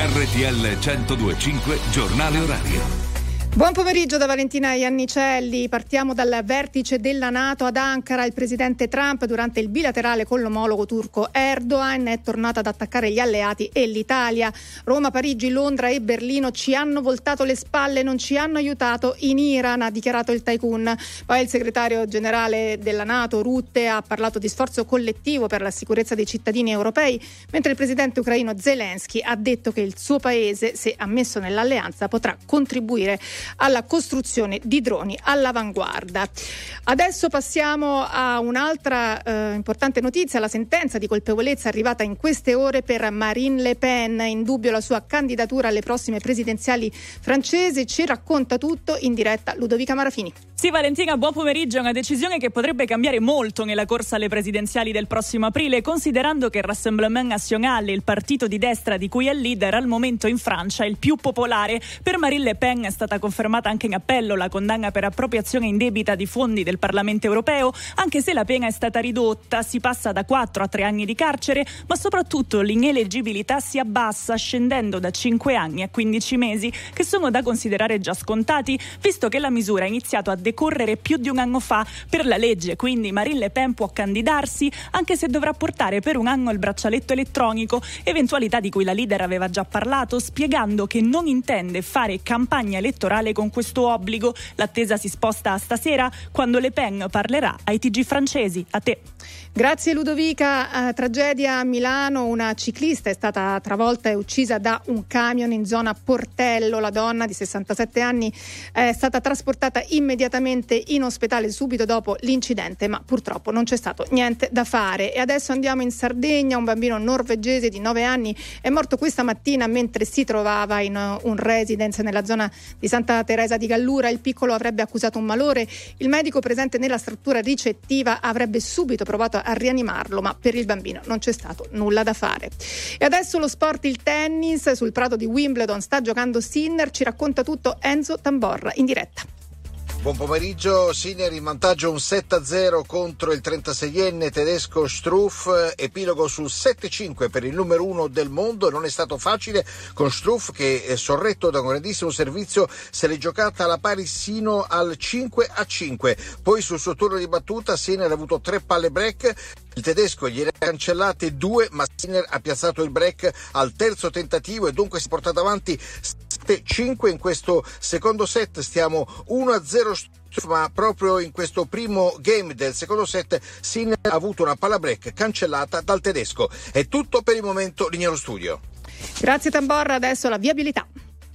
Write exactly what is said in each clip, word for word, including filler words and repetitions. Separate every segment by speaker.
Speaker 1: R T L centodue e cinque Giornale Orario.
Speaker 2: Buon pomeriggio da Valentina Iannicelli. Partiamo dal vertice della NATO ad Ankara. Il presidente Trump, durante il bilaterale con l'omologo turco Erdogan, è tornato ad attaccare gli alleati e l'Italia. Roma, Parigi, Londra e Berlino ci hanno voltato le spalle, non ci hanno aiutato in Iran, ha dichiarato il tycoon. Poi il segretario generale della NATO, Rutte, ha parlato di sforzo collettivo per la sicurezza dei cittadini europei, mentre il presidente ucraino Zelensky ha detto che il suo paese, se ammesso nell'alleanza, potrà contribuire alla costruzione di droni all'avanguardia. Adesso passiamo a un'altra eh, importante notizia, la sentenza di colpevolezza arrivata in queste ore per Marine Le Pen, in dubbio la sua candidatura alle prossime presidenziali francesi. Ci racconta tutto in diretta Ludovica Marafini.
Speaker 3: Sì, Valentina, buon pomeriggio. È una decisione che potrebbe cambiare molto nella corsa alle presidenziali del prossimo aprile, considerando che il Rassemblement National, il partito di destra di cui è leader, al momento in Francia è il più popolare. Per Marine Le Pen è stata confermata anche in appello la condanna per appropriazione indebita di fondi del Parlamento europeo, anche se la pena è stata ridotta, si passa da quattro a tre anni di carcere, ma soprattutto l'ineleggibilità si abbassa, scendendo da cinque anni a quindici mesi, che sono da considerare già scontati, visto che la misura ha iniziato a decorrere più di un anno fa. Per la legge, quindi, Marine Le Pen può candidarsi, anche se dovrà portare per un anno il braccialetto elettronico, eventualità di cui la leader aveva già parlato, spiegando che non intende fare campagna elettorale con questo obbligo. L'attesa si sposta a stasera, quando Le Pen parlerà ai T G francesi. A te.
Speaker 2: Grazie Ludovica. Uh, tragedia a Milano, una ciclista è stata travolta e uccisa da un camion in zona Portello. La donna di sessantasette anni è stata trasportata immediatamente in ospedale subito dopo l'incidente, ma purtroppo non c'è stato niente da fare. E adesso andiamo in Sardegna. Un bambino norvegese di nove anni è morto questa mattina mentre si trovava in un residence nella zona di Santa Teresa di Gallura. Il piccolo avrebbe accusato un malore. Il medico presente nella struttura ricettiva avrebbe subito provato a rianimarlo, ma per il bambino non c'è stato nulla da fare. E adesso lo sport, il tennis. Sul prato di Wimbledon sta giocando Sinner. Ci racconta tutto Enzo Tamborra in diretta.
Speaker 4: Buon pomeriggio. Sinner in vantaggio un sette a zero contro il trentaseienne tedesco Struff, epilogo sul sette a cinque per il numero uno del mondo. Non è stato facile con Struff, che sorretto da un grandissimo servizio se l'è giocata alla pari sino al cinque a cinque. Poi sul suo turno di battuta Sinner ha avuto tre palle break, il tedesco gliene ha cancellate due, ma Sinner ha piazzato il break al terzo tentativo e dunque si è portato avanti sette a cinque in questo secondo set. Stiamo uno a zero, ma proprio in questo primo game del secondo set Sinner ha avuto una palla break cancellata dal tedesco. È tutto per il momento, linea allo studio.
Speaker 2: Grazie Tamborra. Adesso la viabilità.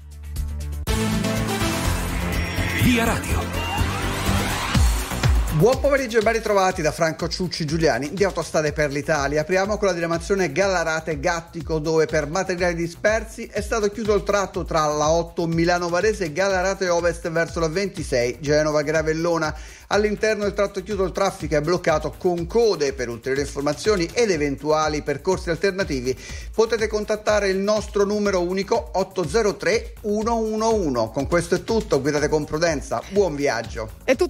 Speaker 1: Via Radio.
Speaker 5: Buon pomeriggio e ben ritrovati da Franco Ciucci Giuliani di Autostrade per l'Italia. Apriamo con la diramazione Gallarate-Gattico, dove per materiali dispersi è stato chiuso il tratto tra la otto Milano Varese e Gallarate Ovest verso la ventisei Genova Gravellona. All'interno del tratto chiuso il traffico è bloccato con code. Per ulteriori informazioni ed eventuali percorsi alternativi potete contattare il nostro numero unico otto zero tre uno uno uno. Con questo è tutto, guidate con prudenza, buon viaggio.
Speaker 2: È tutto